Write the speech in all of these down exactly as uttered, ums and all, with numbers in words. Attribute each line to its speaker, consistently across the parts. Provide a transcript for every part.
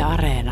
Speaker 1: Areena.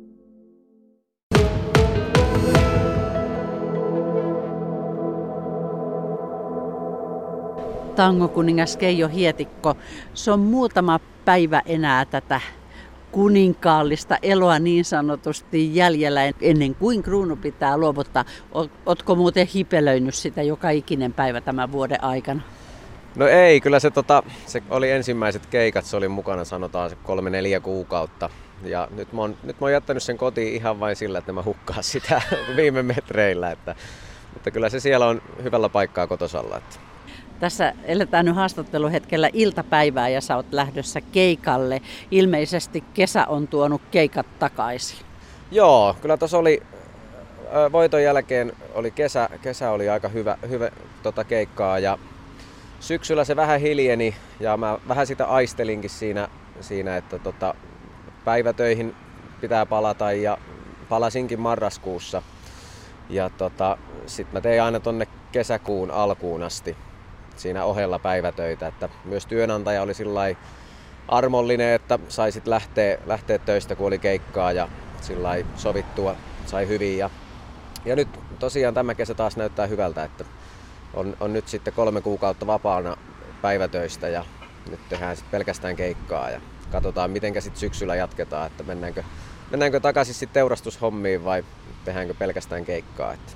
Speaker 1: Tangokuningas Keijo Hietikko, se on muutama päivä enää tätä kuninkaallista eloa niin sanotusti jäljellä ennen kuin kruunu pitää luovuttaa. Ootko muuten hipelöinyt sitä joka ikinen päivä tämän vuoden aikana?
Speaker 2: No ei, kyllä se, tota, se oli ensimmäiset keikat, se oli mukana sanotaan se kolme neljä kuukautta. Ja nyt mä, oon, nyt mä oon jättänyt sen kotiin ihan vain sillä, että mä hukkaan sitä viime metreillä. Että, mutta kyllä se siellä on hyvällä paikkaa kotosalla. Että.
Speaker 1: Tässä eletään nyt haastatteluhetkellä iltapäivää ja sä oot lähdössä keikalle. Ilmeisesti kesä on tuonut keikat takaisin.
Speaker 2: Joo, kyllä tuossa oli voiton jälkeen oli kesä, kesä oli aika hyvä, hyvä tota keikkaa ja syksyllä se vähän hiljeni ja mä vähän sitä aistelinkin siinä, siinä että tota, päivätöihin pitää palata ja palasinkin marraskuussa. Ja tota, sit mä tein aina tonne kesäkuun alkuun asti siinä ohella päivätöitä, että myös työnantaja oli sillai armollinen, että saisit lähteä, lähteä töistä kun oli keikkaa ja sillai sovittua sai hyvin. Ja, ja nyt tosiaan tämä kesä taas näyttää hyvältä, että on, on nyt sitten kolme kuukautta vapaana päivätöistä ja nyt tehdään sitten pelkästään keikkaa ja katsotaan mitenkä sitten syksyllä jatketaan, että mennäänkö, mennäänkö takaisin sitten teurastushommiin vai tehdäänkö pelkästään keikkaa. Että.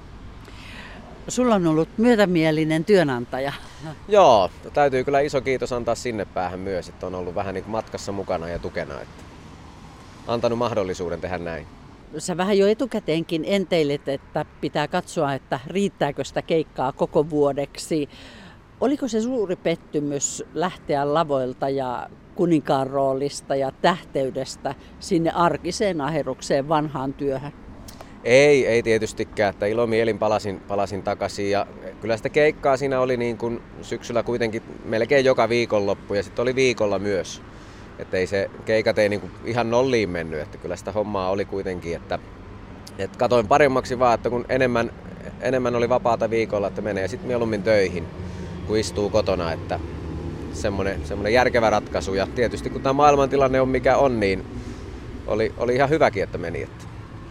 Speaker 1: Sulla on ollut myötämielinen työnantaja.
Speaker 2: Joo, täytyy kyllä iso kiitos antaa sinne päähän myös, että on ollut vähän niin kuin matkassa mukana ja tukena, että antanut mahdollisuuden tehdä näin.
Speaker 1: Sä vähän jo etukäteenkin enteilet, että pitää katsoa, että riittääkö sitä keikkaa koko vuodeksi. Oliko se suuri pettymys lähteä lavoilta ja kuninkaan roolista ja tähteydestä sinne arkiseen aherrukseen vanhaan työhön?
Speaker 2: Ei, ei tietystikään, että ilomielin palasin, palasin takaisin ja kyllä sitä keikkaa siinä oli niin kuin syksyllä kuitenkin melkein joka viikonloppu ja sitten oli viikolla myös. Että ei se keikat ei niin kuin ihan nolliin mennyt, että kyllä sitä hommaa oli kuitenkin, että, että katoin paremmaksi vaan, että kun enemmän, enemmän oli vapaata viikolla, että menee sitten mieluummin töihin, kun istuu kotona, että semmoinen, semmoinen järkevä ratkaisu ja tietysti kun tämä maailmantilanne on mikä on, niin oli, oli ihan hyväkin, että meni. Että.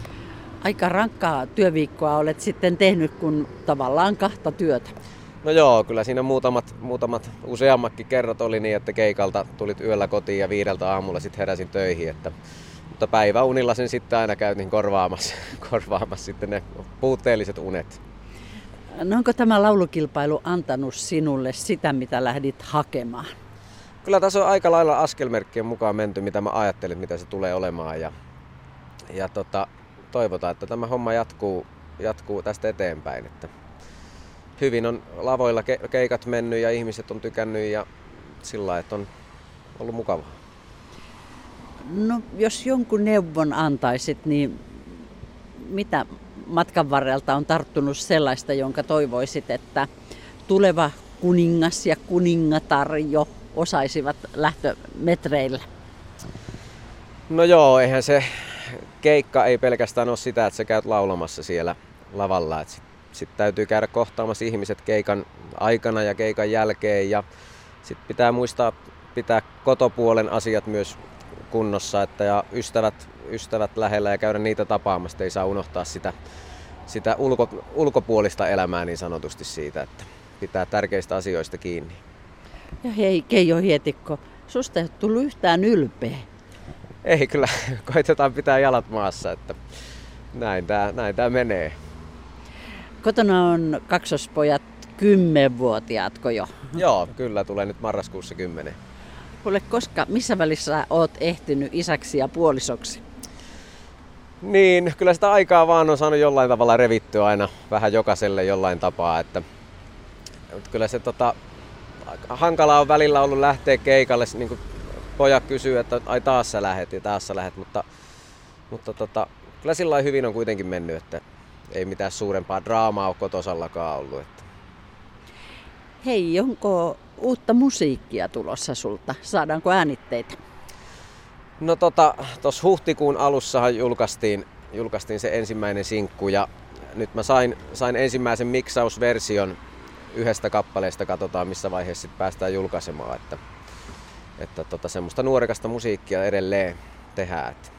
Speaker 1: Aika rankkaa työviikkoa olet sitten tehnyt, kun tavallaan kahta työtä.
Speaker 2: No joo, kyllä siinä muutamat, muutamat useammatkin kerrat oli niin, että keikalta tulit yöllä kotiin ja viideltä aamulla sitten heräsin töihin. Että, mutta päiväunilla sen sitten aina käytin korvaamassa, korvaamassa sitten ne puutteelliset unet.
Speaker 1: No onko tämä laulukilpailu antanut sinulle sitä, mitä lähdit hakemaan?
Speaker 2: Kyllä tässä on aika lailla askelmerkkien mukaan menty, mitä mä ajattelin, mitä se tulee olemaan. Ja, ja tota, toivotaan, että tämä homma jatkuu, jatkuu tästä eteenpäin. Että hyvin on lavoilla keikat mennyt ja ihmiset on tykännyt ja sillä lailla, että on ollut mukavaa.
Speaker 1: No jos jonkun neuvon antaisit, niin mitä matkan varrelta on tarttunut sellaista, jonka toivoisit, että tuleva kuningas ja kuningatar jo osaisivat lähtömetreillä?
Speaker 2: No joo, eihän se keikka ei pelkästään ole sitä, että sä käyt laulamassa siellä lavalla. Sitten sit täytyy käydä kohtaamassa ihmiset keikan aikana ja keikan jälkeen. Ja sitten pitää muistaa pitää kotopuolen asiat myös kunnossa, että ja ystävät, ystävät lähellä ja käydä niitä tapaamassa. Ei saa unohtaa sitä, sitä ulko, ulkopuolista elämää niin sanotusti siitä, että pitää tärkeistä asioista kiinni.
Speaker 1: Ja hei Keijo Hietikko, susta ei ole tullut yhtään ylpeä.
Speaker 2: Ei kyllä, koitetaan pitää jalat maassa, että näin tää, näin tää menee.
Speaker 1: Kotona on kaksospojat kymmenvuotiaatko jo?
Speaker 2: Joo, kyllä tulee nyt marraskuussa kymmenen.
Speaker 1: Kuule, koska, missä välissä oot ehtinyt isäksi ja puolisoksi?
Speaker 2: Niin, kyllä sitä aikaa vaan on saanut jollain tavalla revittyä aina vähän jokaiselle jollain tapaa. Että, että kyllä se tota, hankalaa on välillä ollut lähteä keikalle, niin kuin pojat kysyy, että ai taas sä lähet ja taas sä lähet, mutta, mutta tota, kyllä sillä lailla hyvin on kuitenkin mennyt, että ei mitään suurempaa draamaa ole kotosallakaan ollut. Että.
Speaker 1: Hei, onko uutta musiikkia tulossa sulta? Saadaanko äänitteitä?
Speaker 2: No tota, tuossa huhtikuun alussahan julkaistiin, julkaistiin se ensimmäinen sinkku ja nyt mä sain, sain ensimmäisen miksausversion yhdestä kappaleesta, katsotaan missä vaiheessa sit päästään julkaisemaan, että, että tota, semmoista nuorekasta musiikkia edelleen tehdään. Että.